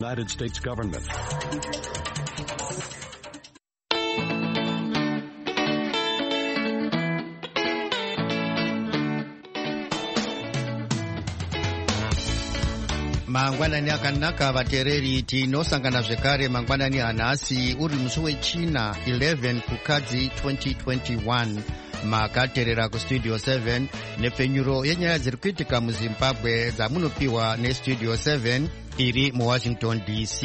United States government. Mangwanani akanaka vatereri tinosangana zvekare mangwanani anhasi uri musi wechina 11 kukadzi 2021 makaterera kustudio 7 nepfenyuro yenyaya dziri kuitika muzimbabwe dzamunopiwa nestudio 7 iri muwashington dc.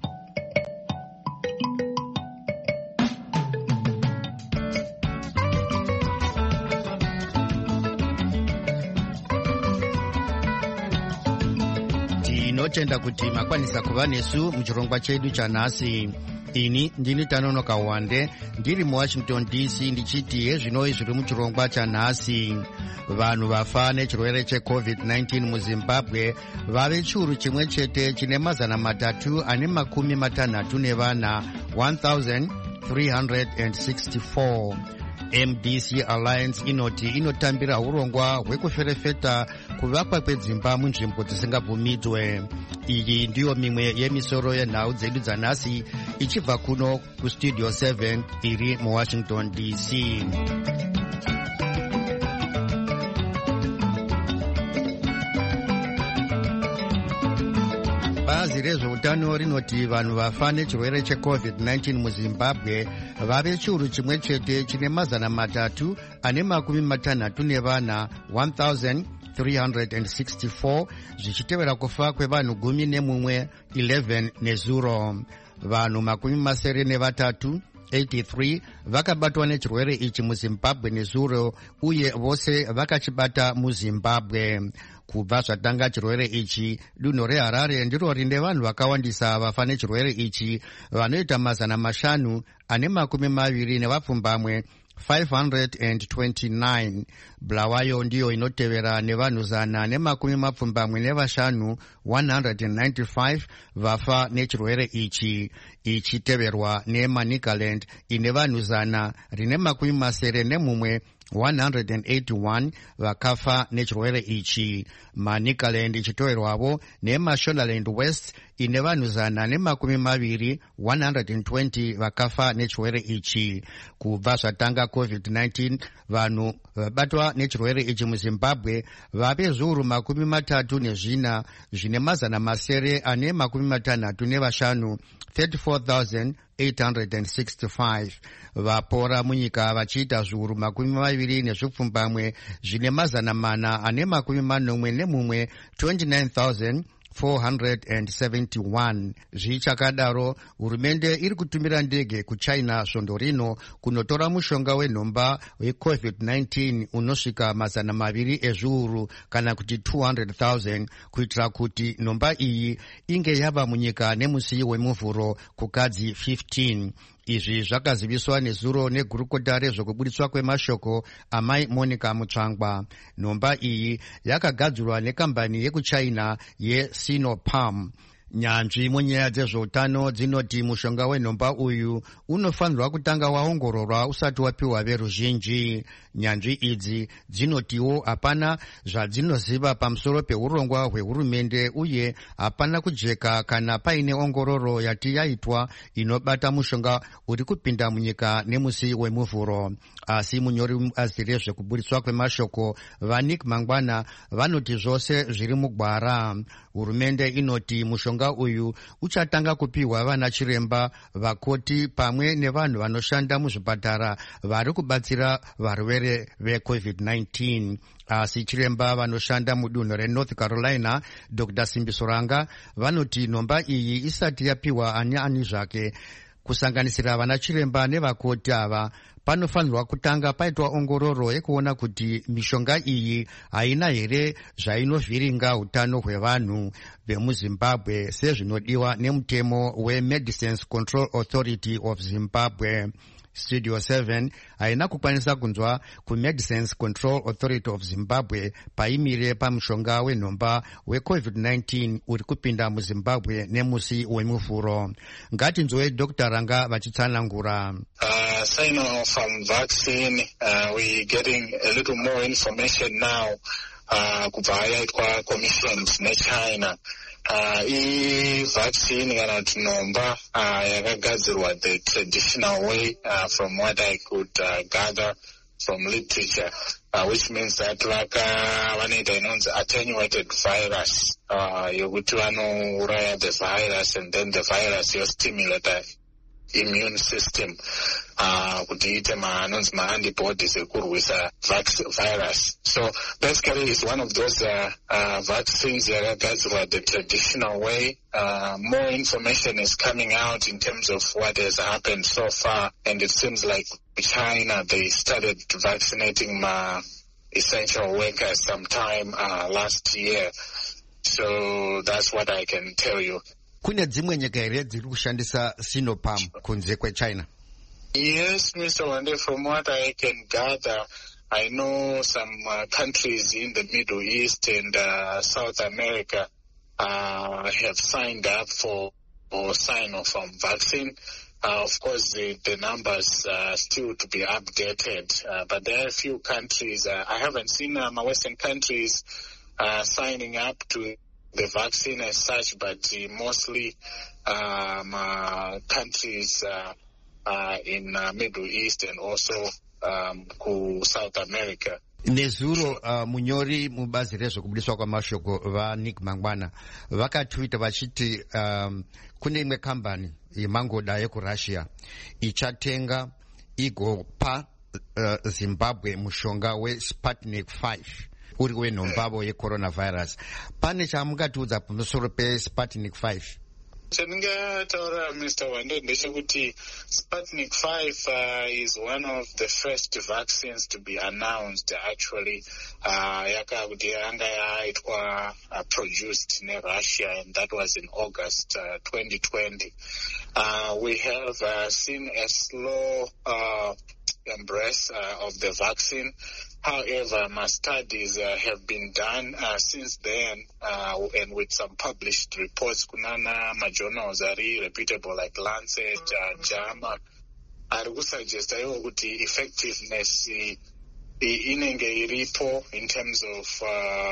Tinotenda kuti makwanisa kuva nesu muchirongwa chedu chanhasi. Ini ndini Tanonoka Wande ndiri muwashington dc ndichiti hezvinoi zviri muchirongwa chanhasi. Vanhu vafa nechirwere cheCovid-19 muZimbabwe vave chiuru chimwe chete chine 364 1364. MDC Alliance inoti inotambira urongwa hwekuferefeta kuvakwa kwedzimba munzvimbo dzisingabvumidzwe. Iyi ndiyo mimwe yemisoro yenhau dzedu dzanhasi ichibva kuno kustudio 7 iri muwashington dc. Bazi rezveutano rinoti vanhu vafa nechirwere cheCovid-19 muZimbabwe vave chiuru chimwe chete chine 364 1364 zvichitevera kufa kwevanhu 11 nezuro. Vanhu 83 83 vakabatwa nechirwere ichi muZimbabwe nezuro uye vose vakachibata muZimbabwe. Kubva zvatanga chirwere ichi, dunhu reHarare ndiro rine vanhu vakawandisa vafa nechirwere ichi vanoita 520 529. Bulawayo ndiyo inotevera nevanhu 125 195 vafa nechirwere ichi, ichiteverwa neManicaland ine vanhu 181 vakafa nechirwere ichi. Manicaland ichiteverwavo neMashonaland West ine vanhu 120 vakafa nechirwere ichi. Kubva zvatanga COVID-19 vanhu vabatwa nechirwere ichi muZimbabwe vave zviuru 34 zvine 965 34,865. Vapora munyika vachiita zviuru 20 zvine 441 29,471. Zvichakadaro, hurumende iri kutumira ndege kuChina svondo rino kunotora mushonga wenhomba weCovid-19 unosvika 200 ezviuru kana kuti 200,000 kuitira kuti nhomba iyi inge yava munyika nemusi wemuvhuro kukadzi 15. Izvi zvakaziviswa nezuro negurukota rezvekubudiswa kwemashoko amai Monica Mutsvangwa. Nhomba iyi yakagadzirwa nekambani yekuChina yeSinopharm. Nyanzvi munyaya dzezveutano dzinoti mushonga wenhomba uyu unofanirwa kutanga waongororwa usati wapiwa veruzhinji. Nyanzvi idzi dzinotiwo hapana zvadzinoziva pamusoro peurongwa hwehurumende uye hapana kujeka kana paine ongororo yati yaitwa inobata mushonga uri kupinda munyika nemusi wemuvhuro. Asi munyori mubazi rezvekubudiswa kwemashoko Vanik Mangwana vanoti zvose zviri mugwara. Hurumende inoti mushonga uyu uchatanga kupiwa vana chiremba, vakoti pamwe nevanhu vanoshanda muzvipatara vari kubatsira varwere veCovid-19. Asi chiremba vanoshanda mudunhu reNorth Carolina, Dr. Simbisoranga, vanoti nhomba iyi isati yapiwa ani zvake, kusanganisira vana chiremba nevakoti ava, panofanirwa kutanga paitwa ongororo yekuona kuti mishonga iyi haina here zvainovhiringa utano hwevanhu vemuZimbabwe sezvinodiwa nemutemo weMedicines Control Authority of Zimbabwe. Studio 7 haina kukwanisa kunzwa kuMedicines Control Authority of Zimbabwe paimire pamushonga wenhomba weCovid-19 uri kupinda muZimbabwe nemusi wemuvhuro. Ngatinzwe Dr. Ranga vachitsanangura. Sinopharm vaccine, we're getting a little more information now kubva yaitwa commissions neChina vaccine kana kuti nhomba yakagadzirwa the traditional way, from what I could gather from literature, which means that vanoita inonzi attenuated virus, yokuti vanouraya the virus and then the virus yostimulate immune system kuti ite anonzi ma-antibodies ekurwisa virus. So basically it's one of those vaccines yakagadzirwa the traditional way. More information is coming out in terms of what has happened so far, and it seems like China, they started vaccinating essential workers sometime last year. So that's what I can tell you. Kune dzimwe nyika here dziri kushandisa Sinopharm kunze kweChina? Yes, Mr. Wande, from what I can gather, I know some countries in the Middle East and South America have signed up for Sinopharm vaccine. Of course, the numbers are still to be updated, but there are a few countries. I haven't seen my Western countries signing up to the vaccine as such, but mostly countries in Middle East and also South America. Nezuro munyori mubazi rezvekubudiswa kwamashoko vaNick Mangwana vakatwita vachiti kune imwe kambani yemangoda yekurussia ichatenga igopa Zimbabwe mushonga weSputnik 5 uri wenhombavo yecoronavirus. Pane chamungatiudza pamusoro peSputnik 5? Chandingataura Mr. Wande ndechekuti Sputnik 5 is one of the first vaccines to be announced actually, yakakuti yanga yaitwa produced in Russia, and that was in August 2020. We have seen a slow embrace of the vaccine. However, my studies have been done since then, and with some published reports, kunana journals are reputable like Lancet, JAMA, are suggest kuti effectiveness inenge iripo in terms of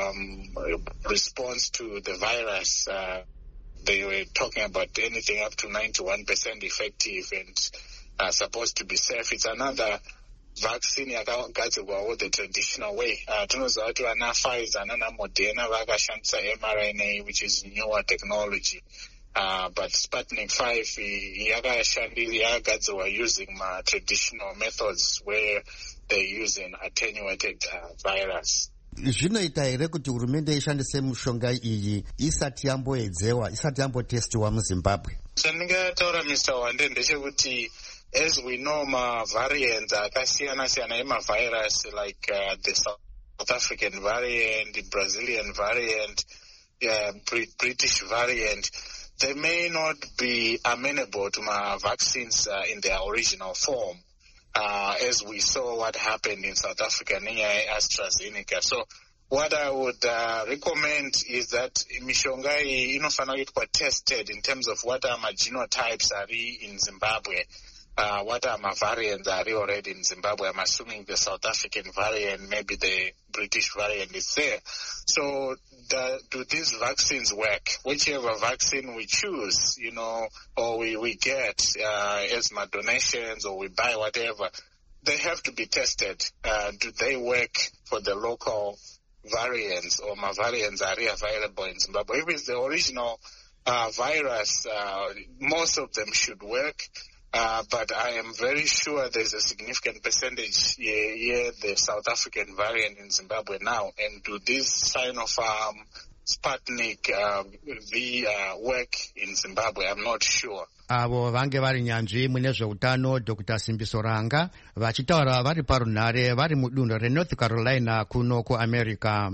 response to the virus. They were talking about anything up to 91% effective and supposed to be safe. It's another vaccine yakagadzirwawo the traditional way. Tinoziva kuti vana Pfizer nana Moderna vakashandisa mRNA, which is newer technology. But Sputnik 5 yakagadzirwa using traditional methods where they use an attenuated virus. Zvinoita here kuti hurumende ishandise mushonga iyi isati yamboedzewa, isati yambotestiwa muZimbabwe? Chandingataura Mr. Wande ndechekuti as we know, variants akasiyana-siyana virus like the South African variant, the Brazilian variant, British variant, they may not be amenable to vaccines in their original form, as we saw what happened in South Africa near AstraZeneca. So what I would recommend is that mishonga inofana kuitwa tested in terms of what are genotypes are in Zimbabwe. What are my variants are already in Zimbabwe? I'm assuming the South African variant, maybe the British variant is there. So do these vaccines work? Whichever vaccine we choose, or we get as my donations or we buy whatever, they have to be tested. Do they work for the local variants, or my variants are available in Zimbabwe? If it's the original virus, most of them should work. But I am very sure there's a significant percentage here, the South African variant in Zimbabwe now. And do these Sinopharm, Sputnik V work in Zimbabwe? I'm not sure. Avo vange vari nyanzvi mune zveutano Dr. Simbiso Ranga vachitaura vari parunhare vari mudunhu reNorth Carolina kuno kuAmerica.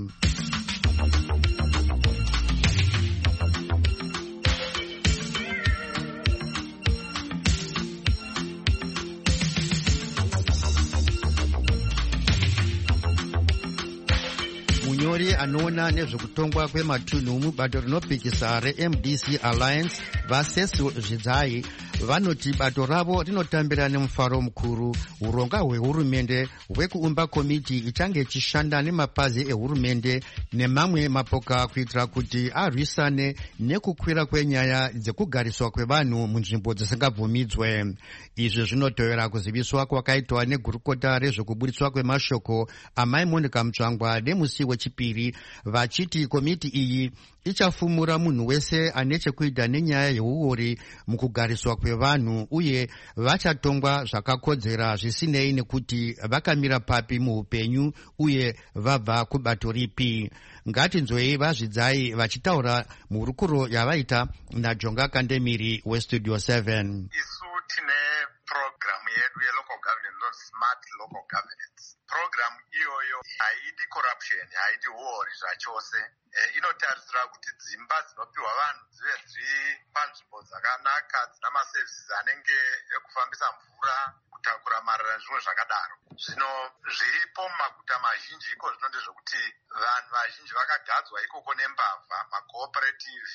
Munyori anoona nezvekutongwa kwematunhu mubato rinopikisa reMDC Alliance vaSesu Zvidzai vanoti bato ravo rinotambira nemufaro mukuru uronga hwehurumende hwekuumba komiti ichange ichishanda nemapazi ehurumende nemamwe mapoka kuitira kuti arwisane nekukwira kwenyaya dzekugariswa kwevanhu munzvimbo dzisingabvumidzwe. Izvi zvinotevera kuziviswa kwakaitwa negurukota rezvekuburitswa kwemashoko amai Monica Mutsvangwa nemusi wechipiri, vachiti komiti iyi ichafumura munhu wese ane chekuita nenyaya yeuori mukugariswa kwevanhu uye vachatongwa zvakakodzera zvisinei nekuti vakamira papi muupenyu uye vabva kubato ripi. Ngatinzwei vazvidzai vachitaura murukuro yavaita naJonga Kandemiri weStudio 7. Isu tine programu yedu yelocal governance, smart local governance. Programu iyoyo haidi corruption, haidi uori zvachose. Inotarisira kuti dzimba dzinopiwa vanhu dzive dziri panzvimbo dzakanaka, dzina maservices anenge ekufambisa mvura, kutakura marara nezvimwe zvakadaro. Zvino zviripo mumaguta mazhinji iko zvino ndezvokuti vanhu vazhinji vakagadzwa ikoko nembavha, macooperative,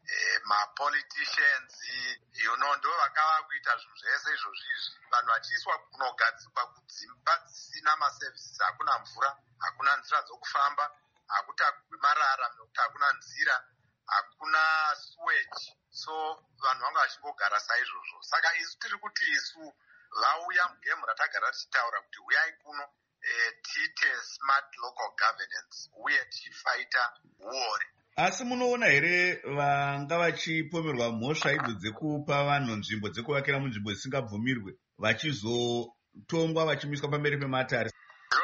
mapoliticians, ndo vakava kuita zvinhu zvese izvozvizvi. Vanhu vachiiswa kunogadzikwa kudzimba dzisina maservices, hakuna mvura, hakuna nzira dzokufamba, hakutakwi marara nekuti hakuna nzira, hakuna sewage. So vanhu vanga vachingogara saizvozvo. Saka isu tiri kuti isu vauya mugemu ratagara tichitaura kuti uyai kuno tiite smart local governance uye tichifaita uori. Asi munoona here vanga vachipomerwa mhosva idzo dzekupa vanhu nzvimbo dzekuvakira munzvimbo dzisingabvumirwe vachizotongwa vachimiswa pamberi pematare? Ndiro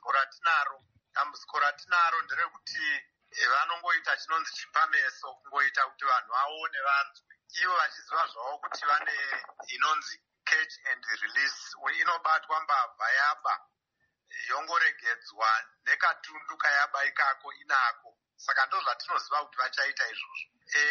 dambudziko ratinaro nderekuti vanongoita chinonzi chipameso, kungoita kuti vanhu vaone vanzwe, ivo vachiziva zvavo kuti vane inonzi catch and release, inobatwa mbavha yaba yongoregedzwa nekatundu kayaba ikako inako. Saka ndo zvatinoziva kuti vachaita izvozvo.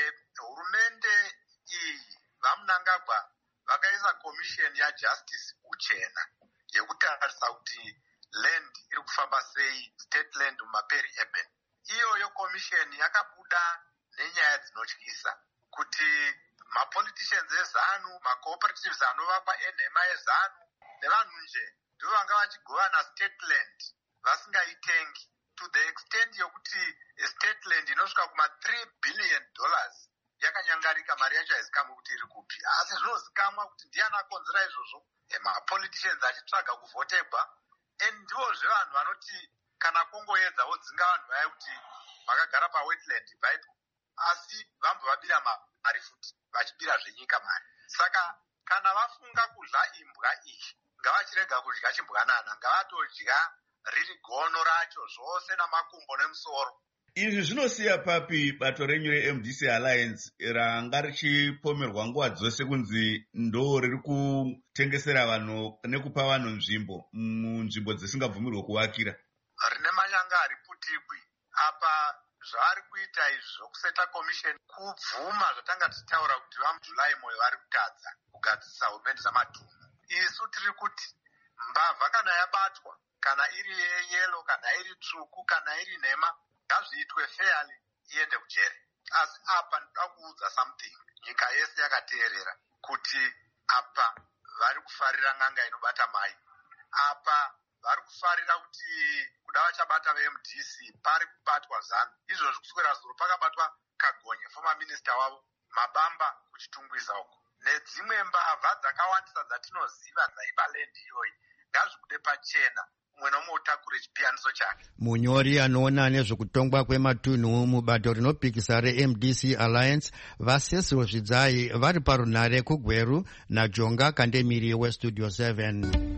Hurumende iyi vaMnangagwa vakaisa komisheni yajustice uchena yekutarisa kuti land iri kufamba sei, state land mumaperi urban. Iyoyo komisheni yakabuda nenyaya dzinotyisa kuti mapoliticians eZANU, macooperatives anovakwa enhema yeZANU nevanhu nje ndivo vanga vachigovana state land vasingaitengi, to the extent yokuti state land inosvika kuma$3 billion yakanyangarika, mari yacho haizikamwe kuti iri kupi. Asi zvinozikamwa kuti ndiani akonzera izvozvo, mapoliticians achitsvaga kuvhotegwa. Ndivozve vanhu vanoti kana kongoedza vodzinga vanhu vaya kuti vakagara pawetland baipo, asi vambovabira mari futi, vachibira zvenyika mari. Saka kana vafunga kudya imbwa iyi, ngavachirega kudya chimbwanana, ngavatodya riri gono racho zvose namakumbo nemusoro. Izvi zvinosiya papi bato renyu reMDC Alliance ranga richipomerwa nguva dzose kunzi ndo riri kutengesera vanhu nekupa vanhu nzvimbo munzvimbo dzisingabvumirwe kuvakira? Rine manyanga ari putikwi apa zvaari kuita izvi zvokuseta komisheni kubvuma zvatanga tichitaura kuti vamuJulayi moyo vari kutadza kugadzisa hurumende dzamatunhu. Isu tiri kuti mbavha kana yabatwa, kana iri yeyelo, kana iri tsvuku, kana iri nhema, ngazviitwe fairly, iende kujere. Asi apa ndoda kuudza something, nyika yese yakateerera kuti apa vari kufarira n'anga inobata mai, apa vari kufarira kuti kuda vachabata veMDC pari kubatwa ZANU, izvozvi kuswera zuro pakabatwa Kagonye, former minister wavo, Mabamba kuchitungwiza uko, nedzimwe mbavha dzakawandisa dzatinoziva dzaiba lendi iyoyi. Ngazvikude pachena, umwe nomwe utakure chipiyaniso chake. Munyori anoona nezvekutongwa kwematunhu mubato rinopikisa reMDC Alliance, vaSecil Zvidzai vari parunhare kuGweru naJonga Kandemiri weStudio 7.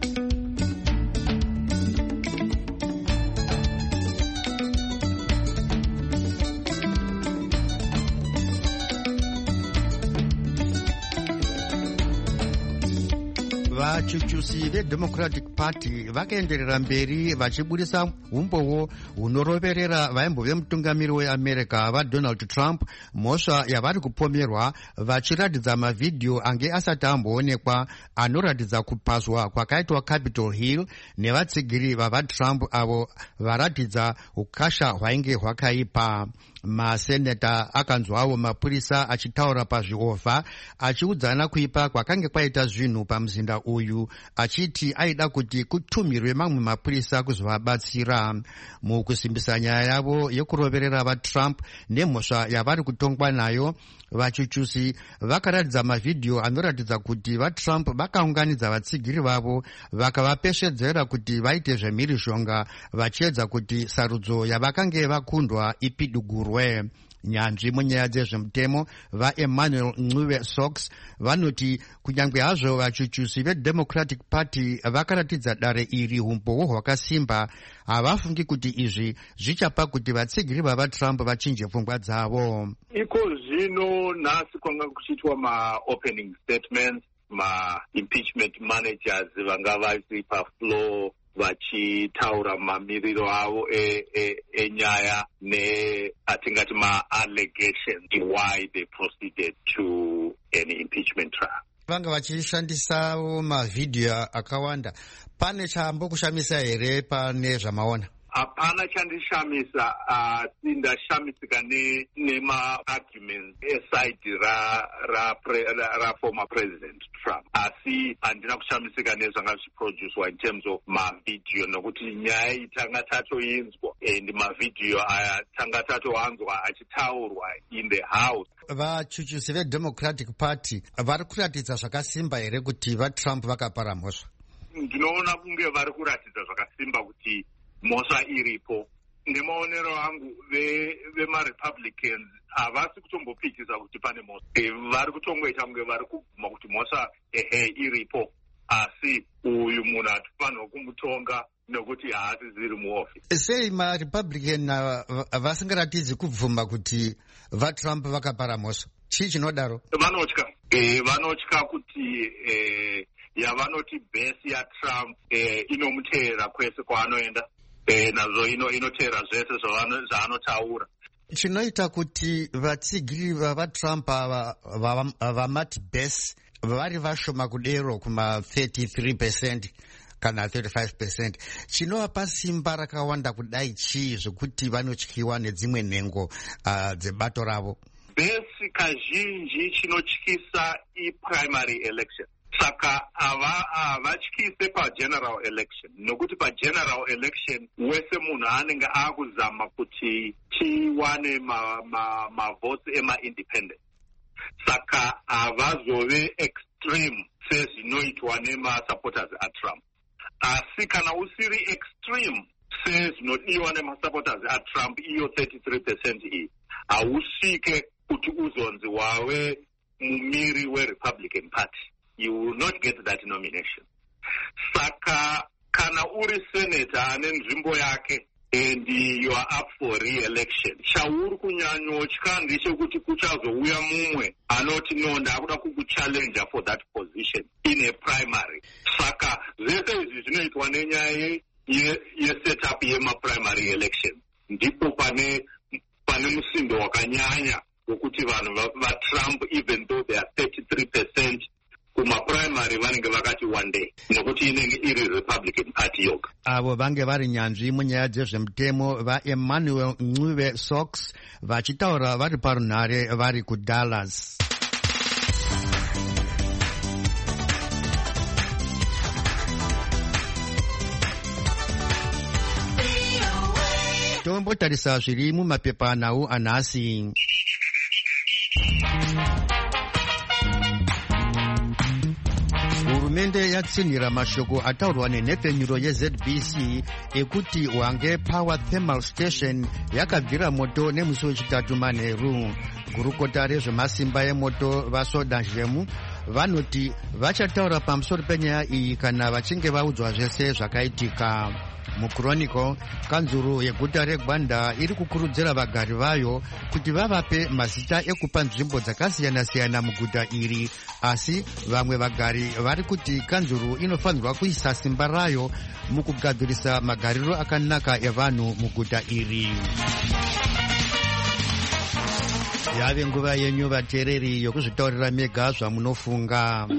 Vachuchusi veDemocratic Party vakaenderera mberi vachibudisa umboo hunoroverera vaimbo vemutungamiri weAmerica vaDonald Trump mhosva yavari kupomerwa, vachiratidza mavhidhiyo ange asati amboonekwa anoratidza kupaswa kwakaitwa Capitol Hill nevatsigiri vavaTrump avo varatidza ukasha hwainge hwakaipa. Maseneta akanzwawo mapurisa achitaura pazviovha achiudzana kuipa kwakange kwaita zvinhu pamuzinda uyu, achiti aida kuti kutumirwe mamwe mapurisa kuzovabatsira mukusimbisa nyaya yavo yekuroverera vaTrump nemhosva yavari kutongwa nayo. Vachuchusi vakaratidza mavhidhiyo anoratidza kuti vaTrump vakaunganidza vatsigiri vavo vakavapeshedzera kuti vaite zvemhirizhonga vachiedza kuti sarudzo yavakange vakundwa ipidugurwe. Nyanzvi munyaya dzezvemutemo vaEmmanuel Ncube Sox vanoti kunyange hazvo vachuchusi veDemocratic Party vakaratidza dare iri umbowo hwakasimba, havafungi kuti izvi zvichapa kuti vatsigiri vavaTrump vachinje pfungwa dzavo. Iko zvino nhasi kwanga kuchiitwa ma-opening statements, ma-impeachment managers vanga vari pafloor vachitaura mamiriro avo enyaya atingati ma-allegations why they proceeded to an impeachment trial. Vanga vachishandisawo mavhidhiyo akawanda. Pane chambokushamisa here pane zvamaona? Hapana chandishamisa, ndashamisika nema-arguments eside ra former President Trump. Asi handina kushamisika nezvanga zviproducwa in terms of mavidhiyo, nokuti nyaya iyi tanga tatoinzwa and mavidhiyo aya tanga tatowanzwa achitaurwa in the House. Vachuchusi veDemocratic Party vari kuratidza zvakasimba here kuti vaTrump vakapara mhosva? Ndinoona kunge vari kuratidza zvakasimba kuti mhosva iripo. Nemaonero angu vema-Republicans havasi kutombopikisa kuti pane mhosva. Vari kutongoita kunge vari kubvuma kuti mhosva iripo, asi uyu munhu hatifanirwa kumutonga nokuti haasi ziri muofisi. Sei ma-Republican vasingaratidzi kubvuma kuti vaTrump vakapara mhosva? Chii chinodaro? Vanotya kuti yavanoti bhesi yaTrump inomuteera kwese kwaanoenda. Nazvo inoteera zvese zvaanotaura. Chinoita kuti vatsigiri vavaTrump vamati base vari vashoma kudero kuma 33% kana 35%. Chinovapa simba rakawanda kudai chii zvekuti vanotyiwa nedzimwe nhengo dzebato ravo? Base kazhinji chinotyisa i-primary election. Saka havatyise pa-general election, nokuti pa-general election wese munhu anenge akuzama kuti tiwane mavotes ema-independent. Saka havazove extreme sezvinoitwa nema-supporters aTrump. Asi kana usiri extreme sezvinodiwa nema-supporters aTrump, iyo 33% iyi, hausvike kuti uzonzi wave mumiri we-Republican Party. You will not get that nomination. Saka kana uri senator ane nzvimbo yake and you are up for re-election, chauri kunyanyotya ndechekuti kuchazouya mumwe anoti no, ndakuda kukuchallenge for that position in a primary. Saka zvese izvi zvinoitwa nenyaya yesetup yema-primary election. Ndipo pane musindo wakanyanya wekuti vanhu vaTrump, even though they are 33%, kumaprimary vanenge vakati one day, nokuti inenge iri Republican Party yoga. Avo vange vari nyanzvi munyaya dzezvemutemo vaEmmanuel Ncube Sox vachitaura vari parunhare vari kuDallas. Tombotarisa zviri mumapepanhau anhasi. Hurumende yatsinhira mashoko ataurwa nenhepfenyuro yeZBC ekuti Hwange Power Thermal Station yakabvira moto nemusi wechitatu manheru. Gurukota rezvemasimba emoto vaSodanjemu vanoti vachataura pamusoro penyaya iyi kana vachinge vaudzwa zvese zvakaitika. MuChronicle, kanzuru yeguta reGwanda iri kukurudzira vagari vayo kuti vavape mazita ekupa nzvimbo dzakasiyana-siyana muguta iri, asi vamwe vagari vari kuti kanzuru inofanirwa kuisa simba rayo mukugadzirisa magariro akanaka evanhu muguta iri. Yave nguva yenyu vateereri yokuzvitaurira mega zvamunofunga.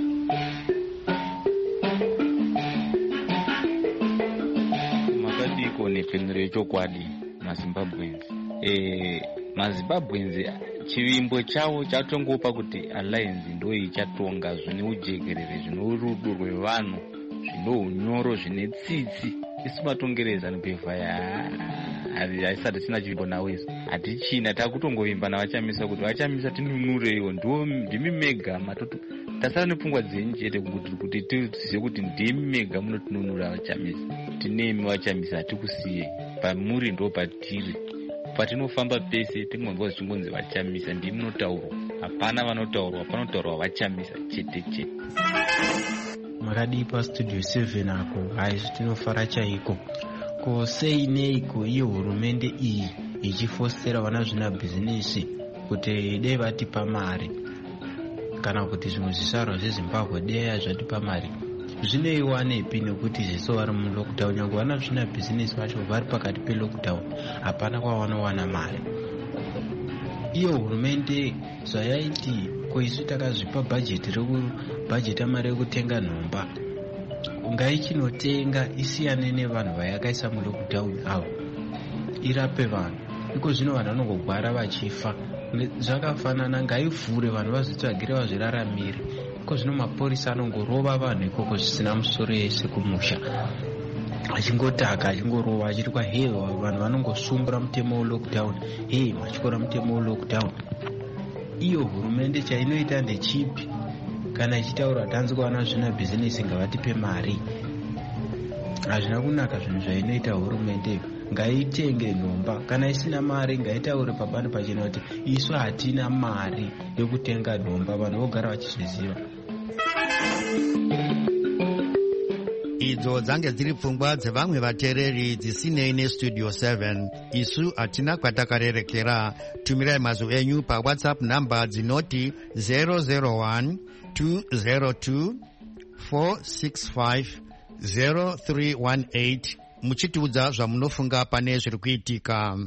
Nepfenyuro yechokwadi maZimbabweans. mazimbabwenzi chivimbo chavo chatongopa kuti alliance ndo ichatonga zvine ujekerere, zvine rudo rwevanhu, zvine unyoro, zvine tsitsi. Isu matongereza nopevha haisati tina chivimbo nawo isu hatichina, takutongovimba navachamisa kuti vachamisa tinunureiwo, ndimi mega matoto tasara nepfungwa dzenyu chete kuti tizive kuti ndimi mega munotinunura vachamisa. Tinemi vachamisa, hatikusiye pamuri ndo patiri, patinofamba pese tingonzwa zvichingonzi vachamisa, ndimi munotaurwa, hapana vanotaurwa, panotaurwa vachamisa chete chete. Makadii pastudio 7 ako haizvo tinofara chaiko. Ko sei neiko iyo hurumende iyi ichifositera vana zvina bhizinesi kuti dei vatipa mari, kana kuti zvimwe zvisvarwa zveZimbabwe dei zvatipa mari? Zvinoiwa nepi nekuti zviso vari mulockdown, nyange vana zvina bhizinesi vacho vari pakati pelockdown, hapana kwavanowana mari. Iyo hurumende zvayaiti koisu takazvipa bhajeti bhajeti mari yekutenga nhomba, ngaichinotenga isiyane nevanhu vayakaisa mulockdown avo, irape vanhu. Iko zvino vanhu vanongogwara vachifa, zvakafanana ngaivhure vanhu vazvitsvagire vazviraramire. Iko zvino mapurisa anongorova vanhu ikoko zvisina musoro yese kumusha, achingotaka achingorova achitwa hey vanhu vanongosungura mutemo welockdown, hey machikora mutemo welockdown. Iyo hurumende chainoita ndechipi? Kana ichitaura tanzi kuvana zvina bhizinesi ngavatipe mari, hazvina kunaka zvinhu zvainoita hurumende. Ngaitenge nhomba, kana isina mari ngaitaure pabani pachena kuti isu hatina mari yekutenga nhomba, vanhu vogara vachizviziva. Idzo dzange dziri pfungwa dzevamwe vateereri dzisinei nestudio 7. Isu hatina kwatakarerekera. Tumirai mazwi enyu paWhatsApp namba dzinoti 001 202 465 0318 muchitiudza zvamunofunga pane zviri kuitika.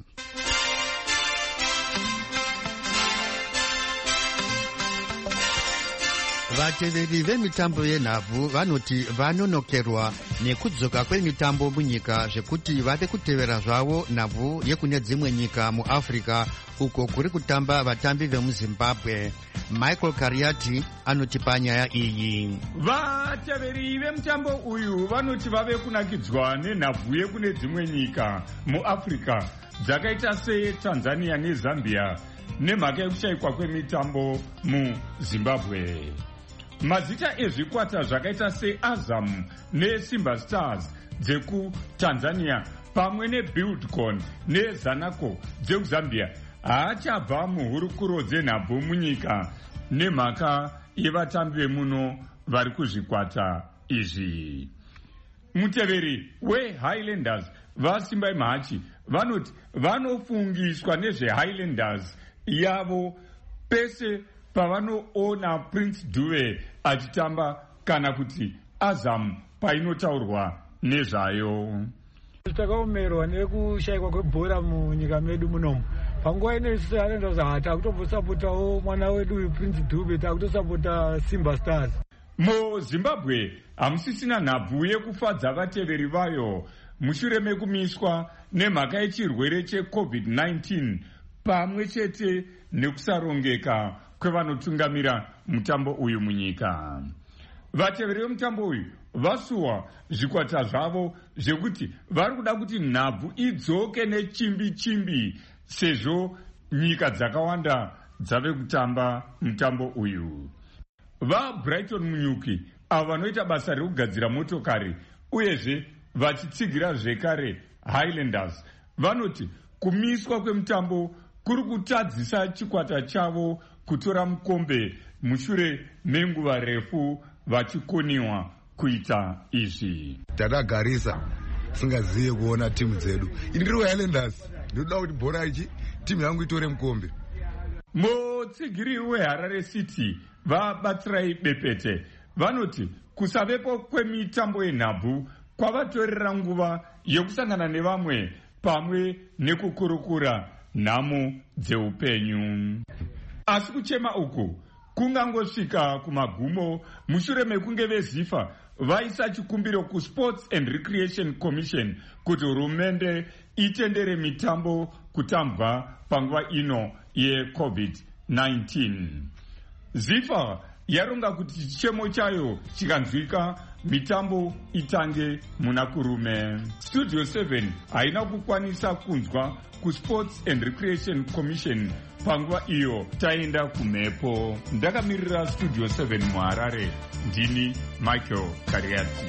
Vateveri vemitambo yenhabvu vanoti vanonokerwa nekudzoka kwemitambo munyika zvekuti vave kutevera zvavo nhabvu yekune dzimwe nyika muAfrica uko kuri kutamba vatambi vemuZimbabwe. Michael Kariati anotipa nyaya iyi. Vateveri vemutambo uyu vanoti vave kunakidzwa nenhabvu yekune dzimwe nyika muAfrica dzakaita seTanzania neZambia nemhaka yekushayikwa kwemitambo muZimbabwe. Mazita ezvikwata zvakaita seAzam neSimba Stars dzekuTanzania pamwe neBuildcon neZanaco dzekuZambia haachabva muhurukuro dzenhabvu munyika nemhaka yevatambi vemuno vari kuzvikwata izvi. Muteveri weHighlanders vaSimbai Mahachi vanoti vanofungiswa nezveHighlanders yavo pese pavanoona Prince Dube achitamba kana kuti Azam painotaurwa nezvayo. Takaomerwa nekushayikwa kwebhora munyika medu munomu. Panguva ino isusu Highlanders takutombosapotawo mwana wedu Prince Dube, takutosapota Simba Stars. MuZimbabwe hamusisina nhabvu yekufadza vateveri vayo mushure mekumiswa nemhaka yechirwere cheCovid-19 pamwe chete nekusarongeka kwevanotungamira mutambo uyu munyika. Vateveri vemutambo uyu vasuwa zvikwata zvavo zvekuti vari kuda kuti nhabvu idzoke nechimbi-chimbi sezvo nyika dzakawanda dzave kutamba mutambo uyu. VaBrighton Munyuki avo vanoita basa rekugadzira motokari uyezve vachitsigira zvekare Highlanders vanoti kumiswa kwemutambo kuri kutadzisa chikwata chavo kutora mukombe mushure menguva refu vachikoniwa kuita izvi. Tadagarisa singaziye kuona timu dzedu. Indiri Highlanders ndoda kuti bhora ichi timu yangu itore mukombe. Mutsigiri weHarare City vabatsirai bepete vanoti kusavepo kwemitambo yenhabvu kwavatorera nguva yekusangana nevamwe pamwe nekukurukura nhamo dzeupenyu. Asi kuchema uku kungangosvika kumagumo mushure mekunge vezifa vaisa chikumbiro kuSports and Recreation Commission kuti hurumende itendere mitambo kutambwa panguva ino yeCovid-19. zifa yaronga kuti chichemo chayo chikanzwika mitambo itange muna kurume. Studio 7 haina kukwanisa kunzwa kuSports and Recreation Commission panguva iyo taenda kumhepo. Ndakamirira Studio 7 muHarare, ndini Michael Kariati.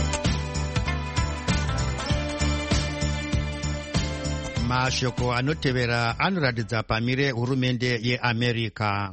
Mashoko anotevera anoratidza pamire hurumende yeAmerica.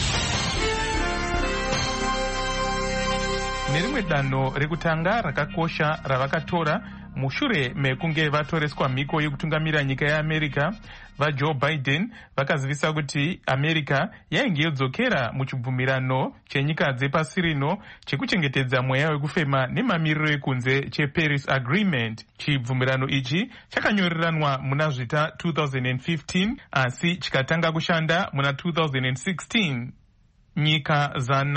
Nerimwe danho rekutanga rakakosha ravakatora mushure mekunge vatoreswa mhiko yekutungamira nyika yeAmerica, vaJoe Biden vakazivisa kuti America yainge yodzokera muchibvumirano chenyika dzepasi rino chekuchengetedza mweya wekufema nemamiriro ekunze cheParis Agreement. Chibvumirano ichi chakanyoreranwa muna zvita 2015 asi chikatanga kushanda muna 2016. Nyika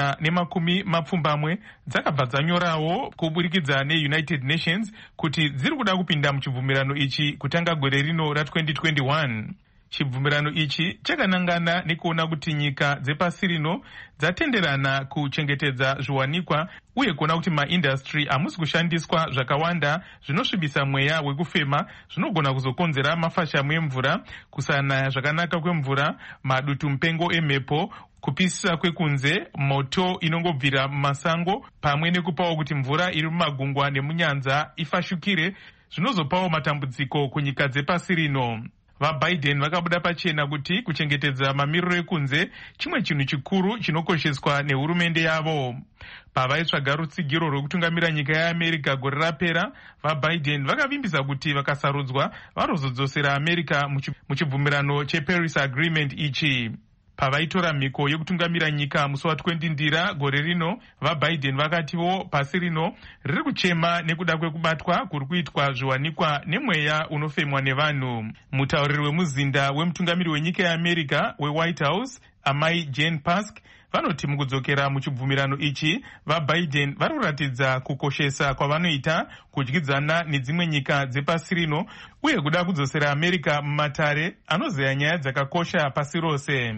120 dzakabva dzanyorawo kuburikidza neUnited Nations kuti dziri kuda kupinda muchibvumirano ichi kutanga gore rino ra2021. Chibvumirano ichi chakanangana nekuona kuti nyika dzepasi rino dzatenderana kuchengetedza zviwanikwa uye kuona kuti maindastry hamusi kushandiswa zvakawanda zvinosvibisa mweya wekufema zvinogona kuzokonzera mafashamu emvura, kusanaya zvakanaka kwemvura, madutu mupengo emhepo, kupisisa kwekunze, moto inongobvira mumasango, pamwe nekupawo kuti mvura iri mumagungwa nemunyanza ifashukire, zvinozopawo matambudziko kunyika dzepasi rino. VaBiden vakabuda pachena kuti kuchengetedza mamiriro ekunze chimwe chinhu chikuru chinokosheswa nehurumende yavo. Pavaitsvaga rutsigiro rwekutungamira nyika yeAmerica gore rapera, vaBiden vakavimbisa kuti vakasarudzwa varozodzosera America muchibvumirano cheParis Agreement ichi. Pavaitora mhiko yekutungamira nyika musi wa20 Ndira gore rino, vaBiden vakatiwo pasi rino riri kuchema nekuda kwekubatwa kuri kuitwa zviwanikwa nemweya unofemwa nevanhu. Mutauriri wemuzinda wemutungamiri wenyika yeAmerica weWhite House, amai Jen Psaki, vanoti mukudzokera muchibvumirano ichi vaBiden vari kuratidza kukoshesa kwavanoita kudyidzana nedzimwe nyika dzepasi rino uye kuda kudzosera America mumatare anozeya nyaya dzakakosha pasi rose.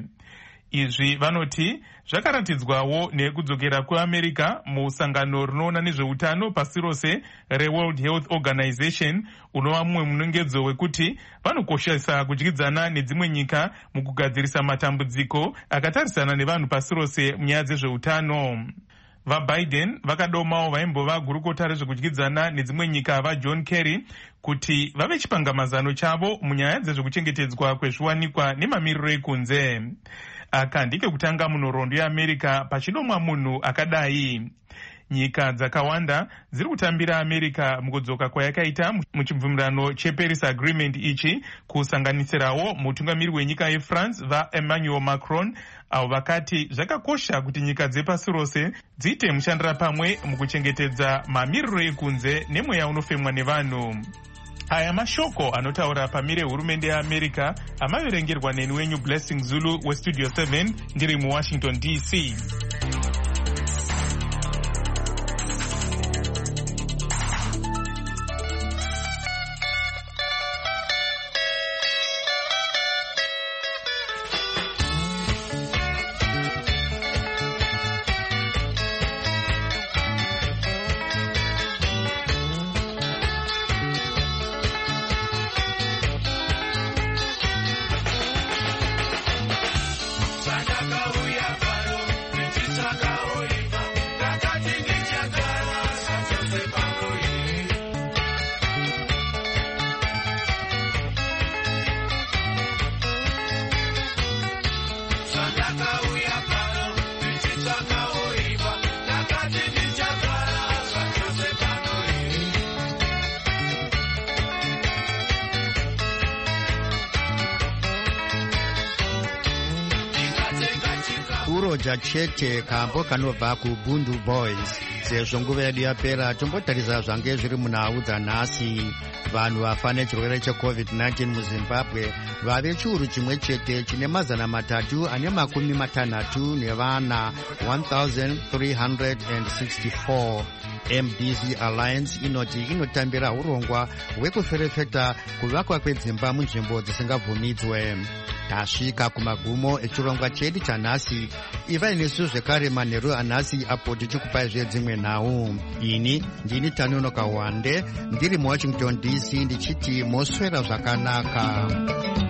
Izvi vanoti zvakaratidzwawo nekudzokera kweAmerica musangano rinoona nezveutano pasi rose reWorld Health Organization, unova mumwe munongedzo wekuti vanokoshesa kudyidzana nedzimwe nyika mukugadzirisa matambudziko akatarisana nevanhu pasi rose munyaya dzezveutano. VaBiden vakadomawo vaimbova gurukota rezvekudyidzana nedzimwe nyika vaJohn Kerry kuti vave chipangamazano chavo munyaya dzezvekuchengetedzwa kwezviwanikwa nemamiriro ekunze. Aka ndike kutanga munhoroondo yeAmerica pachidomwa munhu akadai. Nyika dzakawanda dziri kutambira America mukudzoka kwayakaita muchibvumirano cheParis Agreement ichi, kusanganisirawo mutungamiri wenyika yeFrance vaEmmanuel Macron, avo vakati zvakakosha kuti nyika dzepasi rose dziite mushandira pamwe mukuchengetedza mamiriro ekunze nemweya unofemwa nevanhu. Aya mashoko anotaura pamire hurumende yeAmerica amaverengerwa neni wenyu Blessing Zulu weStudio 7 ndiri muWashington DC. kuja chete kambo kanobva kuBundu Boys. Sezvo nguva yedu yapera, tombotarisa zvange zviri munhau dzanhasi. Vanhu vafa nechirwere cheCovid-19 muZimbabwe vave chiuru chimwe chete chine 364 nevana 1364. MDC Alliance inoti inotambira urongwa hwekuferefeta kuvakwa kwedzimba munzvimbo dzisingabvumidzwe. Tasvika kumagumo echirongwa chedu chanhasi. Ivai nesu zvekare manheru anhasi apo tichikupai zvedzimwe nhau. Ini ndini Tanonoka Wande ndiri muWashington DC ndichiti moswera zvakanaka.